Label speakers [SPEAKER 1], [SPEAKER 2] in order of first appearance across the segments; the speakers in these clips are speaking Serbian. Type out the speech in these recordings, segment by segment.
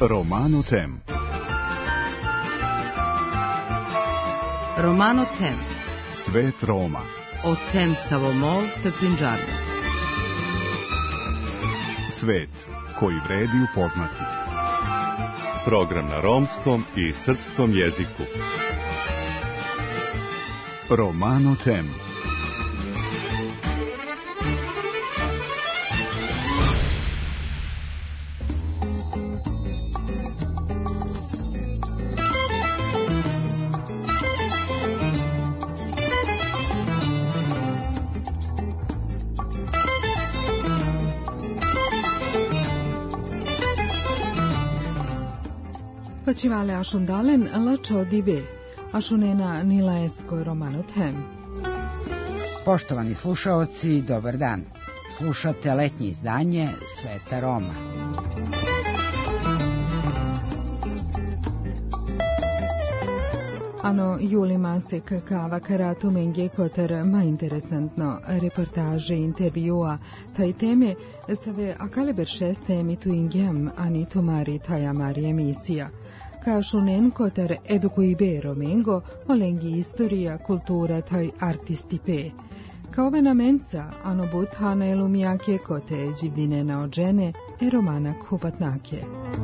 [SPEAKER 1] Romano Tem.
[SPEAKER 2] Romano Tem.
[SPEAKER 1] Svet Roma.
[SPEAKER 2] O Tem Savomol te Punjabi.
[SPEAKER 1] Svet koji vredi upoznati.
[SPEAKER 3] Program na romskom i srpskom jeziku.
[SPEAKER 1] Romano Tem.
[SPEAKER 4] Facivale Ashundalen Lačo Dibe, Ašunena Nilaesko Romano Tem.
[SPEAKER 5] Poštovani slušaoci, dobar dan. Slušate letnje izdanje Sveta Roma.
[SPEAKER 4] Ano Juli Masek kava karatu menge kotar ma interesantno reportaže intervjua taj teme save akaleber šeste emituingem ani tumari taja mari emisija. Kašunen kotar edukujbe romengo olengi istorija, kultura taj artistipe. Kao venamenca ano but hana elumijake kote dživdinena od žene e romana kupatnake.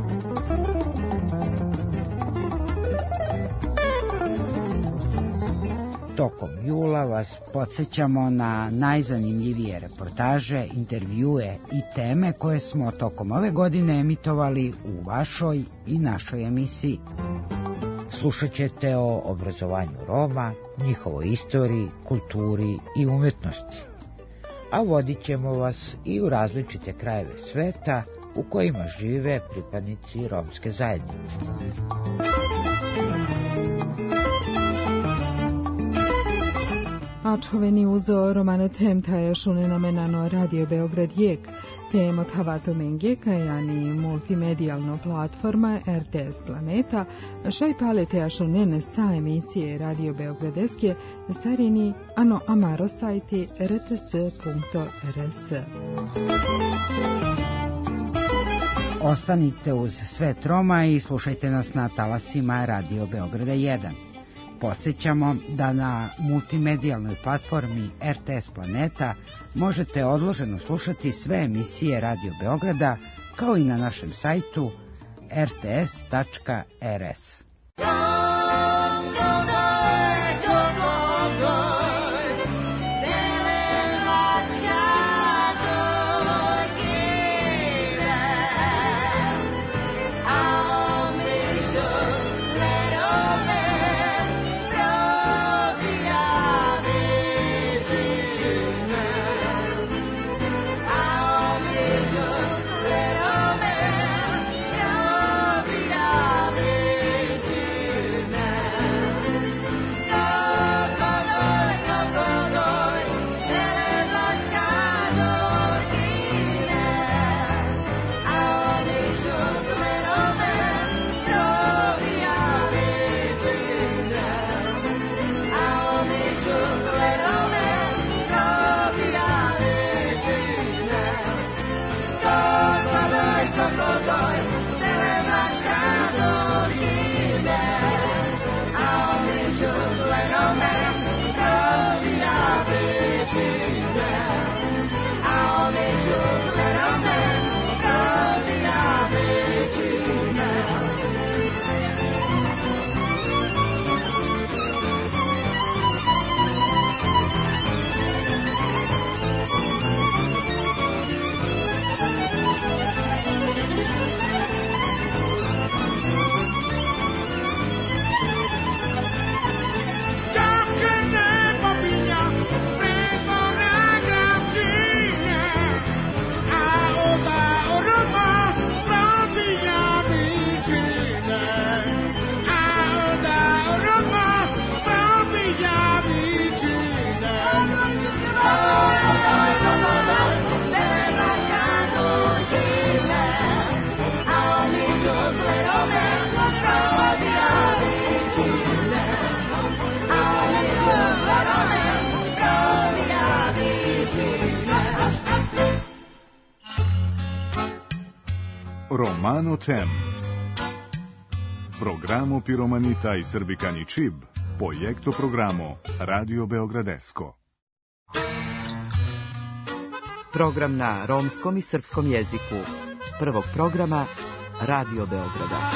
[SPEAKER 5] Tokom jula vas podsjećamo na najzanimljivije reportaže, intervjue i teme koje smo tokom ove godine emitovali u vašoj i našoj emisiji. Slušat ćete o obrazovanju Roma, njihovoj istoriji, kulturi i umjetnosti. A vodit ćemo vas i u različite krajeve sveta u kojima žive pripadnici romske zajednice.
[SPEAKER 4] Ačoveni uzo Romano Tem taja šunena menano Radio Beograd Jek, temo tavato mengeka jani multimedijalno platforma RTS Planeta, šaj palete ašunene sa emisije Radio Beogradeske sarini ano amaro sajti rts.rs.
[SPEAKER 5] Ostanite uz Svet Roma i slušajte nas na talasima Radio Beograda 1. Podsjećamo da na multimedijalnoj platformi RTS Planeta možete odloženo slušati sve emisije Radio Beograda, kao i na našem sajtu rts.rs.
[SPEAKER 1] Romano Tem. Programo Piromanita i Srbikani Čib, projekto programo Radio Beogradesko.
[SPEAKER 2] Program na romskom i srpskom jeziku. Prvog programa Radio Beograda.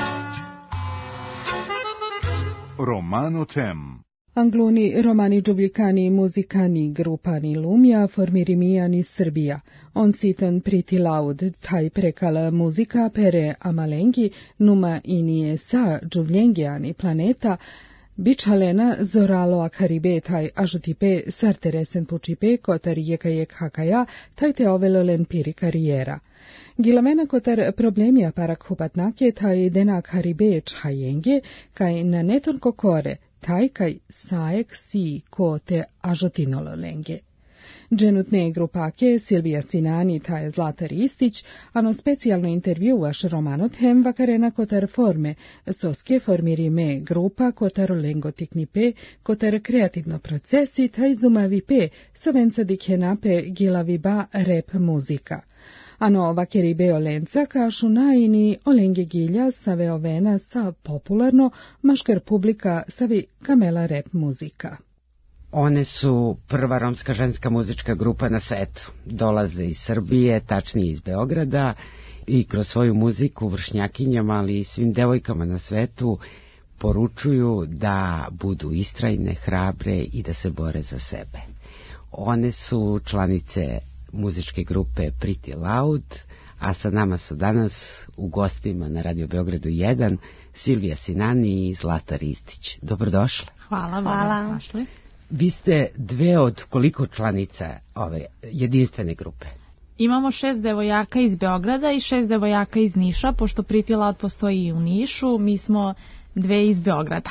[SPEAKER 1] Romano Tem.
[SPEAKER 4] Angluni, romani, džubljikani, muzikani, grupani, lumja, formirimijani, Srbija. On sitan priti laud, taj prekala muzika pere amalengi, numa inije sa džuvljengiani planeta, bičalena zoralo a karibe taj ažutipe sarteresen pučipe kotar jekajek hakaja, taj te ovelolen piri karijera. Gilamena kotar problemija parak hupatnake taj dena karibe čhajenge, kaj na neton kokore, taj kaj saek si ko te ažotinololenge. Dženutne grupake Silvija Sinani taj Zlatar Istić, ano specijalno intervjuaš Romano Tem vakarena kotar forme, soske formirime grupa kotar lengotiknipe, kotar kreativno procesi taj zumavipe, sovenca dikhenape gilaviba rap muzika. Ano vakeribe olenca kašu naini olenge gilja save ovena sa popularno maškar publika savi kamela rap muzika.
[SPEAKER 5] One su prva romska ženska muzička grupa na svetu. Dolaze iz Srbije, tačnije iz Beograda, i kroz svoju muziku vršnjakinjama, ali i svim devojkama na svetu poručuju da budu istrajne, hrabre i da se bore za sebe. One su članice muzičke grupe Pretty Loud, a sa nama su danas u gostima na Radio Beogradu 1 Silvija Sinani i Zlatar Istić. Dobrodošle.
[SPEAKER 6] Hvala.
[SPEAKER 5] Vi ste dve od koliko članica ove jedinstvene grupe?
[SPEAKER 6] Imamo 6 devojaka iz Beograda i 6 devojaka iz Niša, pošto Pretty Loud postoji i u Nišu, mi smo dve iz Beograda.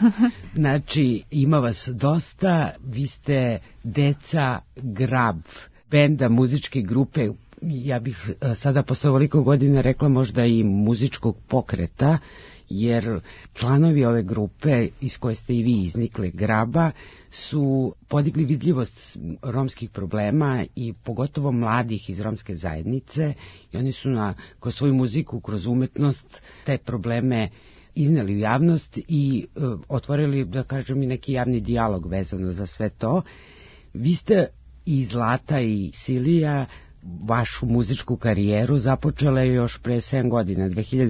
[SPEAKER 5] Znači, ima vas dosta, vi ste deca Grab, benda muzičke grupe, ja bih sada posle ovoliko godina rekla možda i muzičkog pokreta, jer članovi ove grupe iz koje ste i vi iznikli, Graba, su podigli vidljivost romskih problema i pogotovo mladih iz romske zajednice, i oni su kroz svoju muziku, kroz umetnost te probleme izneli u javnost i otvorili, da kažem, i neki javni dijalog vezano za sve to. Vi ste i Zlata i Silija vašu muzičku karijeru započela je još pre 7 godina,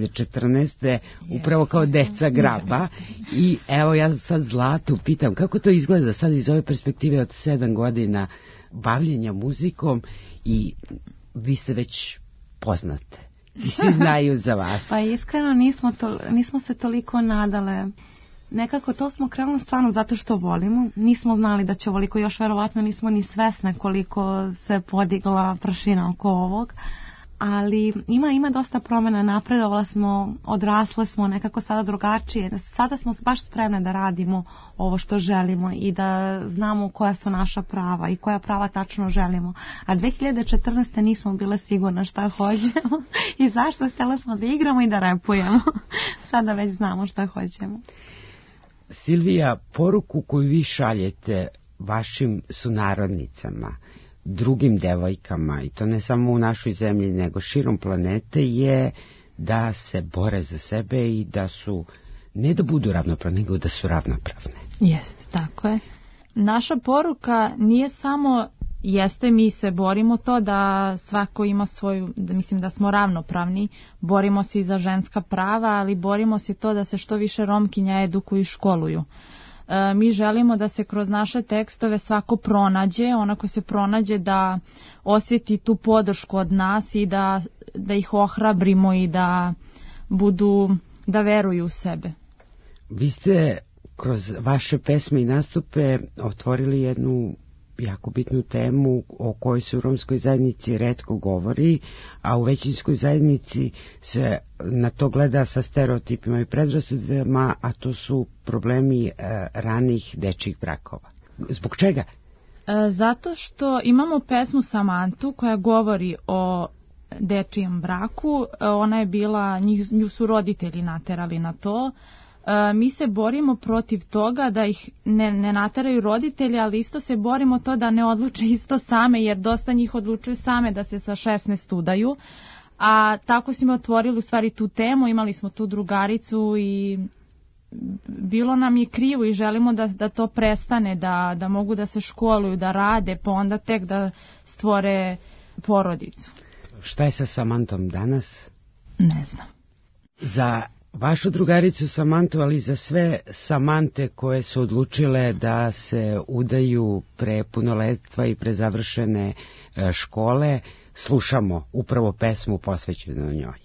[SPEAKER 5] 2014. upravo kao deca Graba. I evo ja sad Zlatu pitam, kako to izgleda sad iz ove perspektive od 7 godina bavljenja muzikom, i vi ste već poznate i svi znaju za vas.
[SPEAKER 7] Pa iskreno nismo se toliko nadale. Nekako to smo krenuli stvarno zato što volimo. Nismo znali da će ovoliko, još verovatno nismo ni svesne koliko se podigla prašina oko ovog. Ali ima dosta promjena, napredovala smo, odrasle smo nekako sada drugačije. Sada smo baš spremne da radimo ovo što želimo i da znamo koja su naša prava i koja prava tačno želimo. A 2014. nismo bile sigurne šta hoćemo i zašto, htjela smo da igramo i da repujemo. Sada već znamo šta hoćemo.
[SPEAKER 5] Silvija, poruku koju vi šaljete vašim sunarodnicama, drugim devojkama, i to ne samo u našoj zemlji, nego širom planete, je da se bore za sebe i da su, ne da budu ravnopravne, nego da su ravnopravne.
[SPEAKER 6] Jeste, tako je. Naša poruka nije samo, mi se borimo to da svako ima svoju, mislim da smo ravnopravni, borimo se i za ženska prava, ali borimo se to da se što više Romkinja edukuju i školuju. Mi želimo da se kroz naše tekstove svako pronađe, onako se pronađe da osjeti tu podršku od nas i da ih ohrabrimo i da veruju u sebe.
[SPEAKER 5] Vi ste kroz vaše pesme i nastupe otvorili jednu jako bitnu temu o kojoj se u romskoj zajednici retko govori, a u većinskoj zajednici se na to gleda sa stereotipima i predrasudama, a to su problemi ranih dečjih brakova. Zbog čega?
[SPEAKER 6] Zato što imamo pesmu Samantu koja govori o dečijem braku. Ona je bila, nju su roditelji naterali na to. Mi se borimo protiv toga da ih ne nateraju roditelji, ali isto se borimo to da ne odluče isto same, jer dosta njih odlučuju same da se sa 16 udaju. A tako smo otvorili u stvari tu temu, imali smo tu drugaricu i bilo nam je krivo i želimo da to prestane, da mogu da se školuju, da rade, pa onda tek da stvore porodicu.
[SPEAKER 5] Šta je sa Samantom danas?
[SPEAKER 6] Ne znam.
[SPEAKER 5] Za vašu drugaricu Samantu, ali za sve Samante koje su odlučile da se udaju pre punoletstva i pre završene škole, slušamo upravo pesmu posvećenu njoj.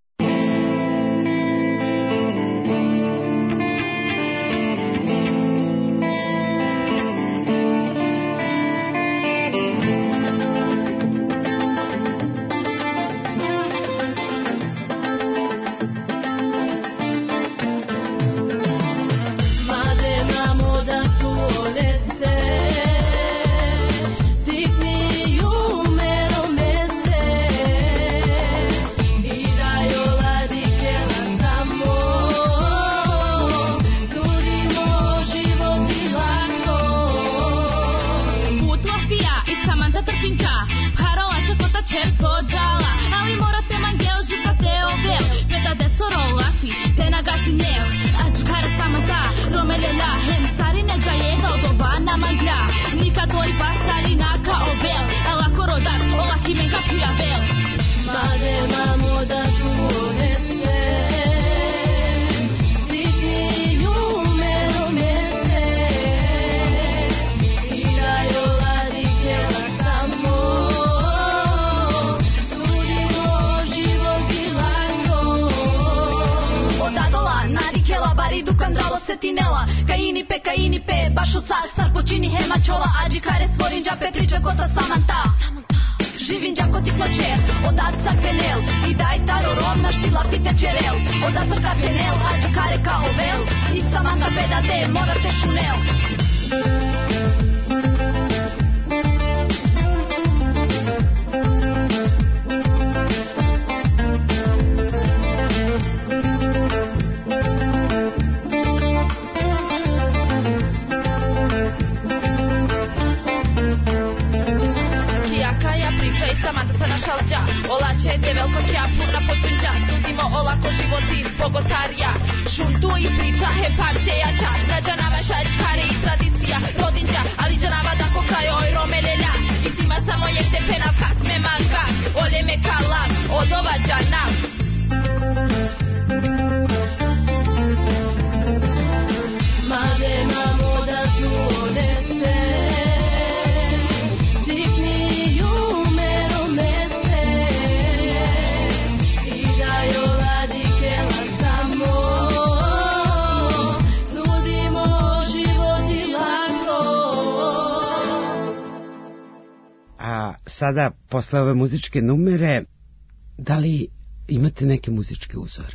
[SPEAKER 5] Sada, posle ove muzičke numere, da li imate neke muzičke uzore?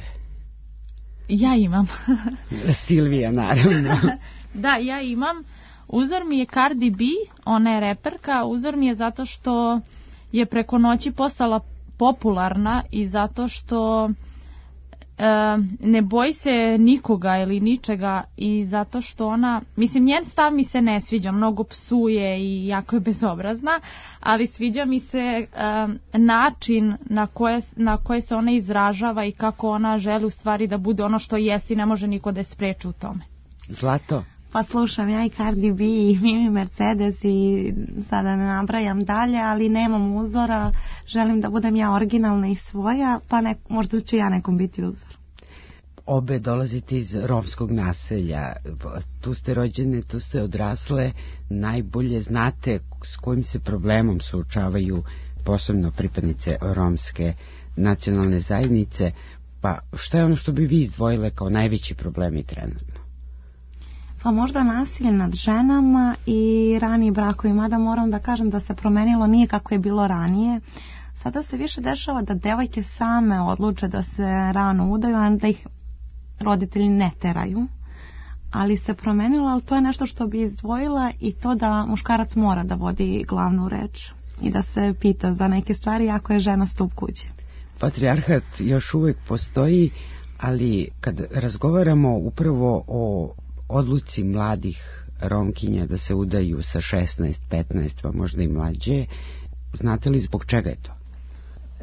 [SPEAKER 6] Ja imam.
[SPEAKER 5] Silvija, naravno.
[SPEAKER 6] Da, ja imam. Uzor mi je Cardi B, ona je reperka. Uzor mi je zato što je preko noći postala popularna i zato što ne boji se nikoga ili ničega i zato što ona, mislim, njen stav mi se ne sviđa, mnogo psuje i jako je bezobrazna, ali sviđa mi se način na koje se ona izražava i kako ona želi u stvari da bude ono što jeste i ne može niko da je spreči u tome.
[SPEAKER 5] Zlato?
[SPEAKER 7] Pa slušam ja i Cardi B i Mimi Mercedes i sada ne nabrajam dalje, ali nemam uzora, želim da budem ja originalna i svoja, pa možda ću ja nekom biti uzor.
[SPEAKER 5] Obe dolazite iz romskog naselja, tu ste rođene, tu ste odrasle, najbolje znate s kojim se problemom suočavaju posebno pripadnice romske nacionalne zajednice, pa šta je ono što bi vi izdvojile kao najveći problemi trenutno?
[SPEAKER 7] Pa možda nasilje nad ženama i raniji brakovi, mada moram da kažem da se promenilo, nije kako je bilo ranije. Sada se više dešava da devojke same odluče da se rano udaju, a da ih roditelji ne teraju. Ali se promenilo, ali to je nešto što bi izdvojila i to da muškarac mora da vodi glavnu reč i da se pita za neke stvari ako je žena stup kuće.
[SPEAKER 5] Patrijarhat još uvek postoji, ali kad razgovaramo upravo o odluci mladih Romkinja da se udaju sa 16, 15, pa možda i mlađe, znate li zbog čega je to?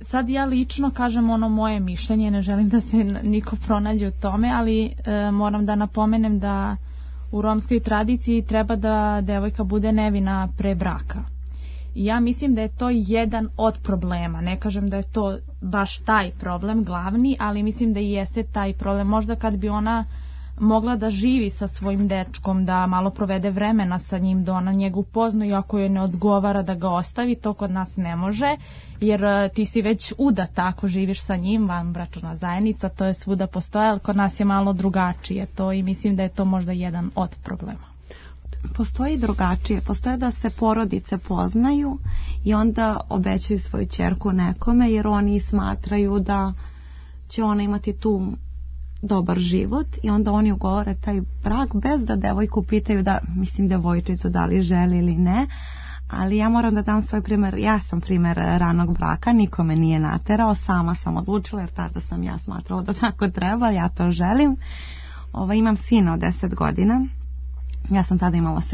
[SPEAKER 6] sad ja lično kažem ono moje mišljenje, ne želim da se niko pronađe u tome, ali moram da napomenem da u romskoj tradiciji treba da devojka bude nevina pre braka. I ja mislim da je to jedan od problema. Ne kažem da je to baš taj problem glavni, ali mislim da i jeste taj problem. Možda kad bi ona mogla da živi sa svojim dečkom, da malo provede vremena sa njim, da ona njega upozna i ako joj ne odgovara da ga ostavi, to kod nas ne može, jer ti si već udata ako živiš sa njim, vanbračna zajednica, to je svuda postoje, ali kod nas je malo drugačije to i mislim da je to možda jedan od problema.
[SPEAKER 7] Postoji drugačije, postoje da se porodice poznaju i onda obećaju svoju ćerku nekome jer oni smatraju da će ona imati tu dobar život i onda oni ugovore taj brak bez da devojku pitaju da, mislim devojčicu da li želi ili ne, ali ja moram da dam svoj primjer, ja sam primjer ranog braka, niko me nije naterao, sama sam odlučila jer tada sam ja smatrala da tako treba, ja to želim. Imam sina od 10 godina, ja sam tada imala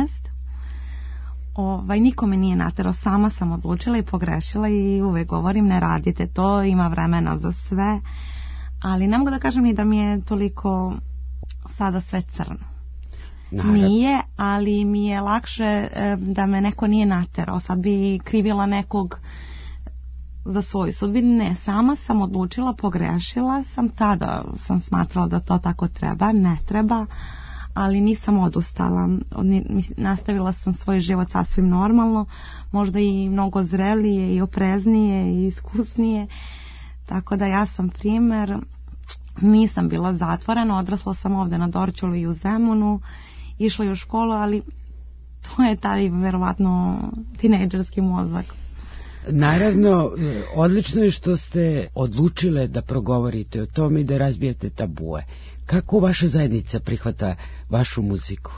[SPEAKER 7] 17. Niko me nije naterao, sama sam odlučila i pogrešila i uvek govorim ne radite to, ima vremena za sve. Ali ne mogu da kažem ni da mi je toliko sada sve crno. Nije, ali mi je lakše da me neko nije naterao. Sad bi krivila nekog za svoju sudbinu. Ne, sama sam odlučila, pogrešila sam. Tada sam smatrala da to tako treba, ne treba, ali nisam odustala. Nastavila sam svoj život sasvim normalno, možda i mnogo zrelije i opreznije i iskusnije. Tako da ja sam primjer, nisam bila zatvorena, odrasla sam ovdje na Dorćolu i u Zemunu, išla i u školu, ali to je taj verovatno tinejdžerski mozak.
[SPEAKER 5] Naravno, odlično je što ste odlučile da progovorite o tome i da razbijete tabue. Kako vaša zajednica prihvata vašu muziku?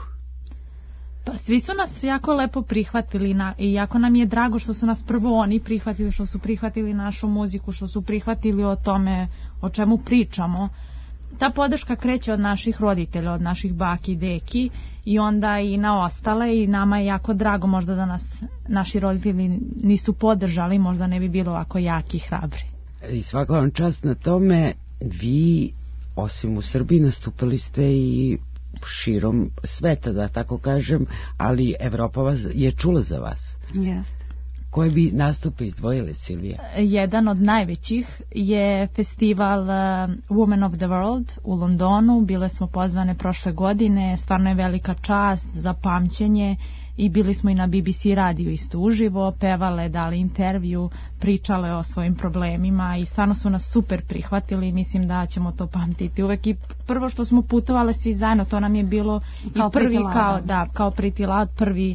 [SPEAKER 6] Pa svi su nas jako lepo prihvatili i jako nam je drago što su nas prvo oni prihvatili, što su prihvatili našu muziku, što su prihvatili o tome o čemu pričamo. Ta podrška kreće od naših roditelja, od naših baki i deki i onda i na ostale i nama je jako drago možda da nas naši roditelji nisu podržali, možda ne bi bilo ovako jaki i hrabri.
[SPEAKER 5] I svaka vam čast na tome, vi osim u Srbiji nastupali ste i širom sveta, da tako kažem, ali Evropa vas je čula za vas.
[SPEAKER 7] Jeste.
[SPEAKER 5] Koje bi nastupe izdvojili, Silvija?
[SPEAKER 6] Jedan od najvećih je festival Women of the World u Londonu. Bile smo pozvane prošle godine, stvarno je velika čast za pamćenje i bili smo i na BBC radiju isto uživo, pevale, dali intervju, pričale o svojim problemima i stvarno su nas super prihvatili i mislim da ćemo to pamtiti uvek. I prvo što smo putovali svi zajedno, to nam je bilo kao i prvi kao Pretty Loud, prvi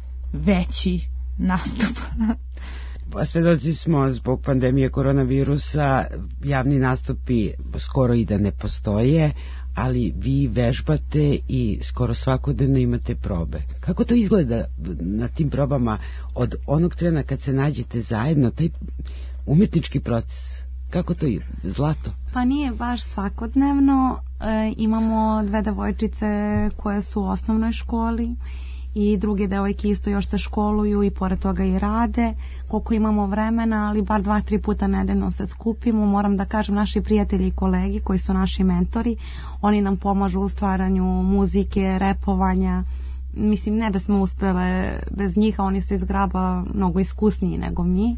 [SPEAKER 6] veći nastup.
[SPEAKER 5] Svedoci smo zbog pandemije koronavirusa, javni nastupi skoro i da ne postoje, ali vi vežbate i skoro svakodnevno imate probe. Kako to izgleda na tim probama od onog trena kad se nađete zajedno, taj umetnički proces? Kako to je? Zlato?
[SPEAKER 7] Pa nije baš svakodnevno. Imamo 2 devojčice koje su u osnovnoj školi i druge devojke isto još se školuju i pored toga i rade. Koliko imamo vremena, ali bar 2-3 puta nedeljno se skupimo. Moram da kažem, naši prijatelji i kolegi koji su naši mentori, oni nam pomažu u stvaranju muzike, repovanja. Mislim, ne da smo uspjele bez njih, a oni su iz Graba mnogo iskusniji nego mi.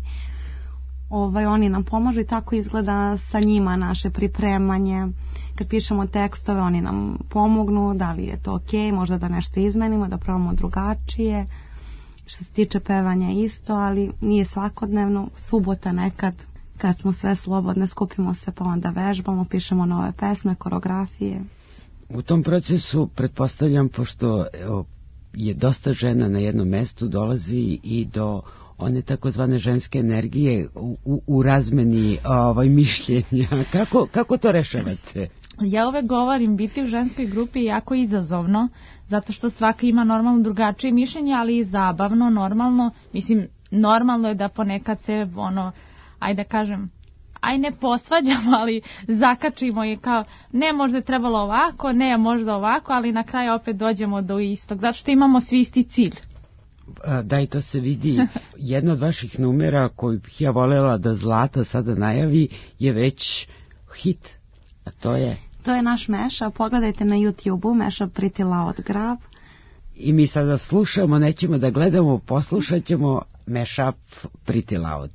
[SPEAKER 7] Oni nam pomažu i tako izgleda sa njima naše pripremanje. Kad pišemo tekstove, oni nam pomognu, da li je to ok, možda da nešto izmenimo, da probamo drugačije. Što se tiče pevanja isto, ali nije svakodnevno. Subota nekad, kad smo sve slobodne, skupimo se pa onda vežbamo, pišemo nove pesme, koreografije.
[SPEAKER 5] U tom procesu, pretpostavljam, pošto je dosta žena na jednom mestu, dolazi i do one takozvane ženske energije u razmeni mišljenja. Kako to rešavate?
[SPEAKER 6] Ja uvek govorim, biti u ženskoj grupi je jako izazovno, zato što svaka ima normalno drugačije mišljenje, ali i zabavno, normalno. Mislim, normalno je da ponekad se, ajde kažem, ne posvađamo, ali zakačimo je kao, ne, možda je trebalo ovako, ne, možda ovako, ali na kraju opet dođemo do istog, zato što imamo svi isti cilj.
[SPEAKER 5] Da, i to se vidi. Jedna od vaših numera koju bih ja volela da Zlata sada najavi je već hit, a to je...
[SPEAKER 7] To je naš mashup, pogledajte na YouTube-u, mashup Pretty Loud Grab.
[SPEAKER 5] I mi sada slušamo, nećemo da gledamo, poslušat ćemo mashup Pretty Loud.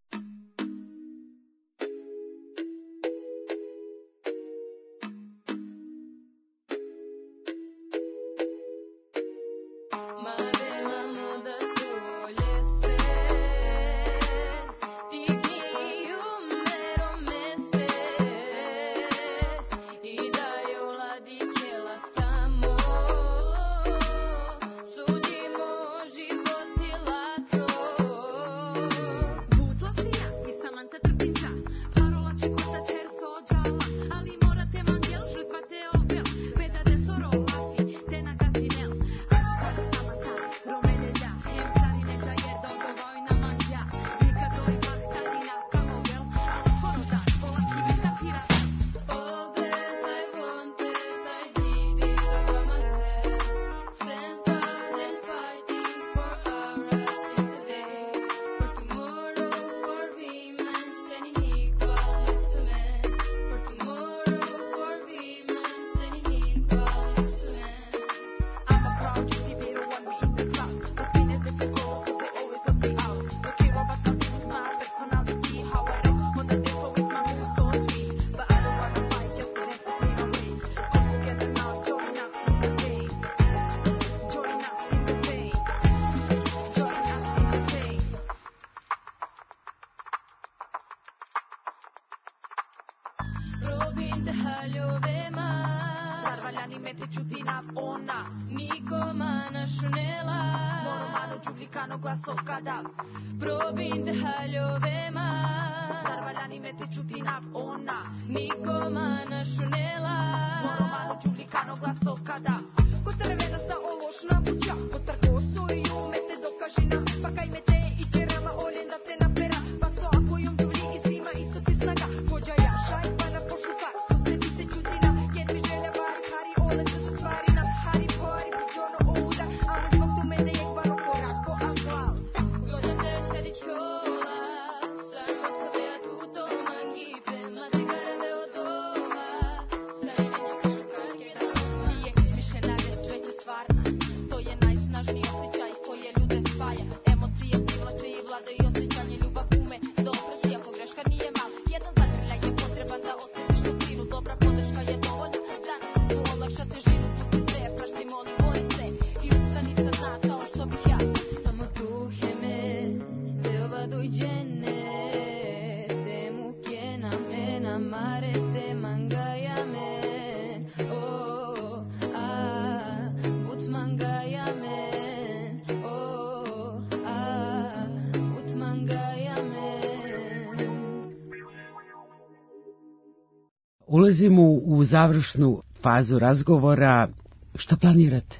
[SPEAKER 5] Ulazimo u završnu fazu razgovora. Šta planirate?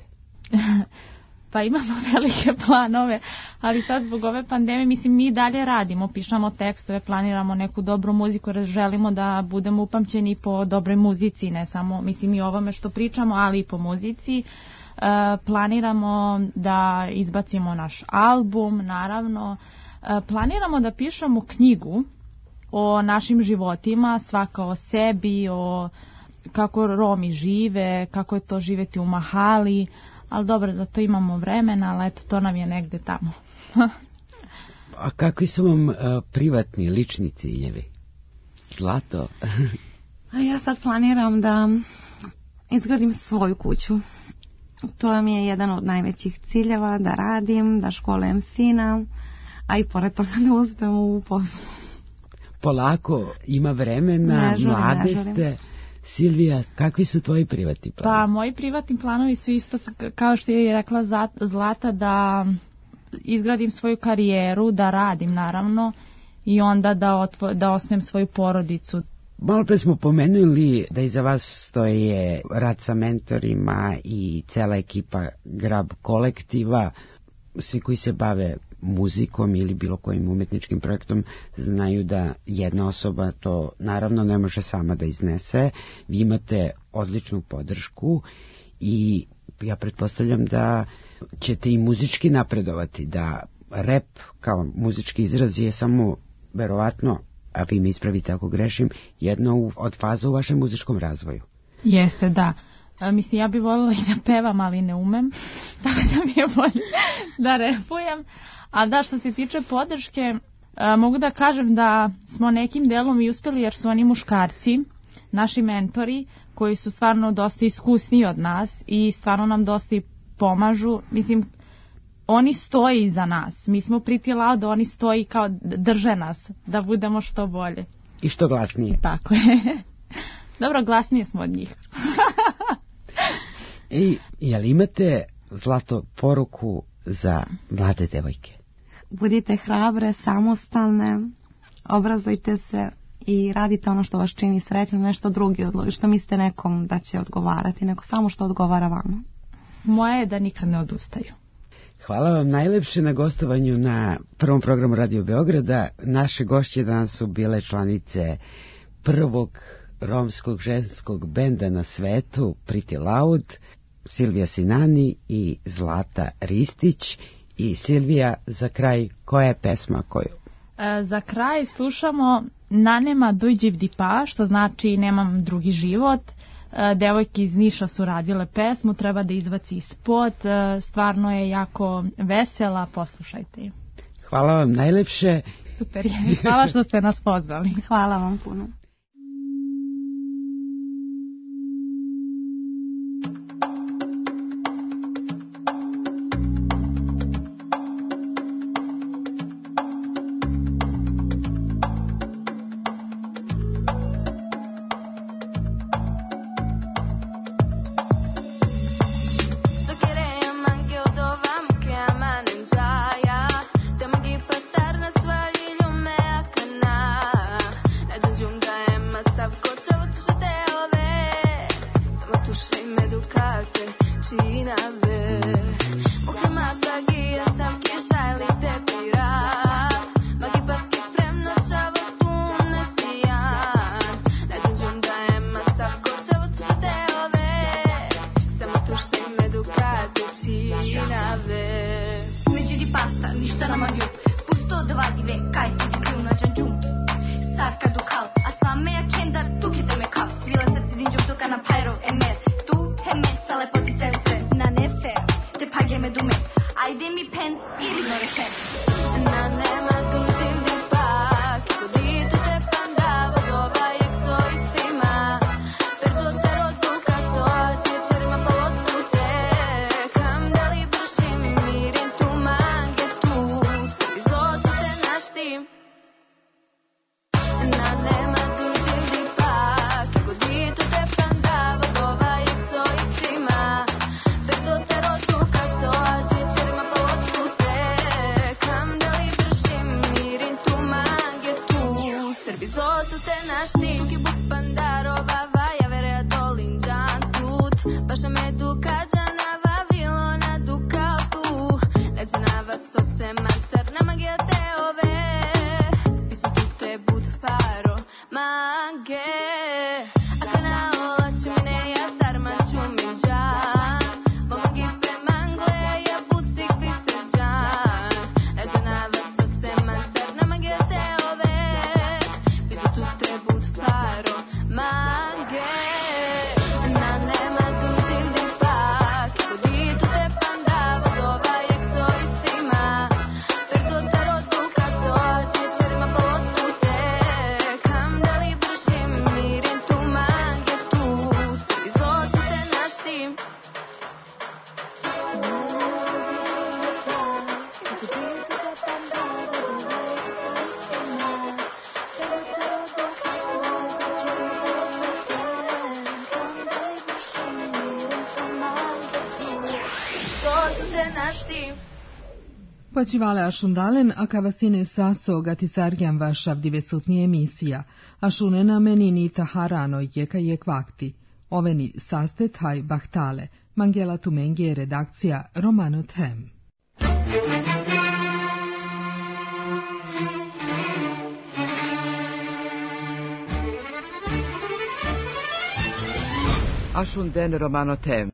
[SPEAKER 6] Pa imamo velike planove, ali sad zbog ove pandemije, mislim, mi dalje radimo, pišemo tekstove, planiramo neku dobru muziku, jer želimo da budemo upamćeni po dobroj muzici, ne samo, mislim, i ovome što pričamo, ali i po muzici. Planiramo da izbacimo naš album, naravno. Planiramo da pišemo knjigu o našim životima, svaka o sebi, o kako Romi žive, kako je to živeti u mahali, ali dobro, za to imamo vremena, ali eto, to nam je negde tamo.
[SPEAKER 5] A kakvi su vam privatni, lični ciljevi? Zlato?
[SPEAKER 7] A ja sad planiram da izgradim svoju kuću. To mi je jedan od najvećih ciljeva, da radim, da školujem sina, a i pored toga da uspem u poslu.
[SPEAKER 5] Polako, ima vremena, mlade ste. Silvija, kakvi su tvoji privatni planovi?
[SPEAKER 6] Pa, moji privatni planovi su isto, kao što je rekla Zlata, da izgradim svoju karijeru, da radim naravno i onda da osnujem svoju porodicu.
[SPEAKER 5] Malo pre smo pomenuli da iza vas stoje rad sa mentorima i cela ekipa Grab kolektiva. Svi koji se bave muzikom ili bilo kojim umetničkim projektom znaju da jedna osoba to naravno ne može sama da iznese. Vi imate odličnu podršku i ja pretpostavljam da ćete i muzički napredovati, da rap kao muzički izraz je samo, verovatno, a vi mi ispravite ako grešim, jedno od faza u vašem muzičkom razvoju.
[SPEAKER 6] Jeste, da. Mislim, ja bih voljela i da pevam, ali ne umem, tako da mi je bolje da repujem. A da, što se tiče podrške, mogu da kažem da smo nekim delom i uspeli, jer su oni muškarci, naši mentori, koji su stvarno dosta iskusniji od nas i stvarno nam dosta i pomažu. Mislim, oni stoji iza nas. Mi smo Pretty Loud, oni stoji kao drže nas da budemo što bolje.
[SPEAKER 5] I što glasnije.
[SPEAKER 6] Tako je. Dobro, glasnije smo od njih.
[SPEAKER 5] I jel imate, Zlato, poruku za mlade devojke?
[SPEAKER 7] Budite hrabre, samostalne, obrazujte se i radite ono što vas čini srećnim, nešto drugi što mislite nekom da će odgovarati, nego samo što odgovara vama.
[SPEAKER 6] Moje je da nikad ne odustaju.
[SPEAKER 5] Hvala vam najlepše na gostovanju na prvom programu Radio Beograda. Naše gošće danas su bile članice prvog romskog ženskog benda na svetu, Pretty Loud, Silvija Sinani i Zlata Ristić. I Silvija, za kraj, koja je pesma koju?
[SPEAKER 6] Za kraj slušamo Nanema Dujđiv Dipa, što znači nemam drugi život. Devojke iz Niša su radile pesmu, treba da izbaci iz spot, stvarno je jako vesela, poslušajte je.
[SPEAKER 5] Hvala vam najlepše.
[SPEAKER 6] Super je, hvala što ste nas pozvali.
[SPEAKER 7] Hvala vam puno.
[SPEAKER 4] Počivale ašundalen, a kavasine saso gatisarjan vašav divesutni emisija, ašunena menini taharano jeka jek vakti. Oveni sastet haj bahtale, Mangela Tumengi redakcija Romano Them.
[SPEAKER 2] Ašunden Romano Them.